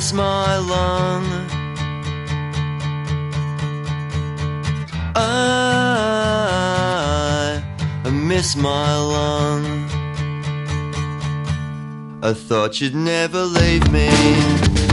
miss my lung. I miss my lung. I thought you'd never leave me.